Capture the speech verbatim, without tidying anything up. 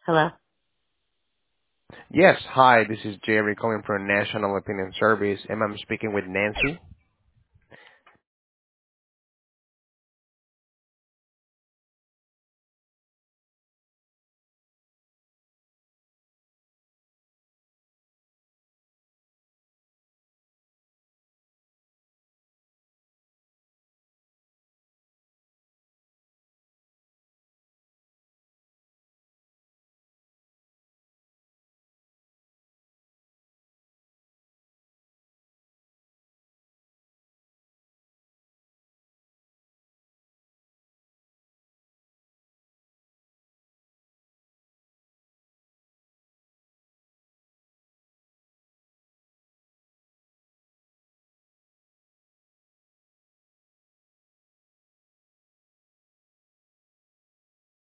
Hello? Yes, hi, this is Jerry calling from National Opinion Service, and I'm speaking with Nancy.